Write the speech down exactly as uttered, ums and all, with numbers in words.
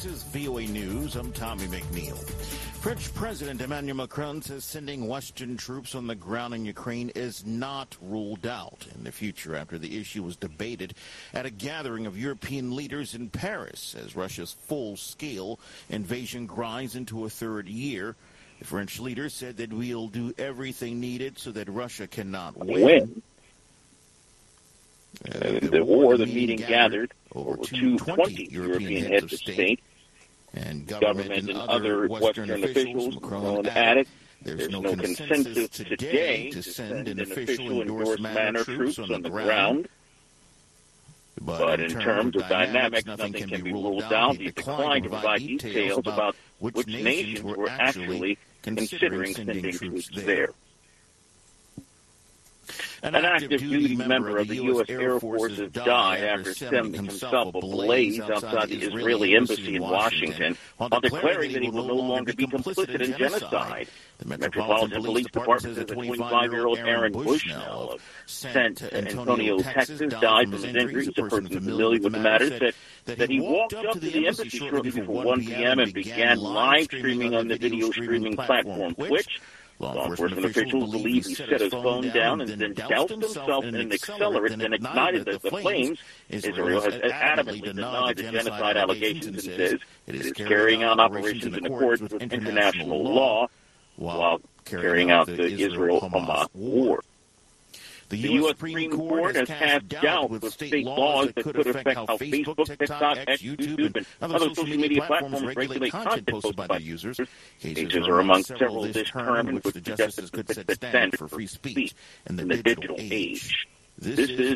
This is V O A News. I'm Tommy McNeil. French President Emmanuel Macron says sending Western troops on the ground in Ukraine is not ruled out in the future after the issue was debated at a gathering of European leaders in Paris as Russia's full-scale invasion grinds into a third year. The French leader said that we'll do everything needed so that Russia cannot win. win. Uh, the, the war, the meeting gathered over two hundred twenty European heads of state, and government, government and other Western, Western officials. Macron added, there's, there's no consensus today to send an official endorsed manner troops on the ground. But, but in terms of dynamics, nothing can be ruled out. He declined to provide details about which nations were actually considering sending troops there. An active-duty member of the U S Air Force has died after setting himself ablaze outside the Israeli embassy in Washington while declaring that he will no longer be complicit in genocide. The Metropolitan Police Department says that twenty-five-year-old Aaron Bushnell of San Antonio, Texas, died from his injuries. A person familiar with the matter said that he walked up to the embassy shortly before one p.m. and began live streaming on the video streaming platform Twitch. Law enforcement officials believe he set his phone down and then doused himself in an accelerant and ignited the, the flames. Israel has adamantly denied the genocide allegations and says it is carrying out operations in accordance with international law while carrying out the Israel-Hamas war. The U S Supreme Court has cast doubt with state laws that could affect how Facebook, TikTok, X, YouTube, and other social media platforms regulate content posted by their users. Cases are among several this term in which the justices could set standards for free speech in the digital age. This is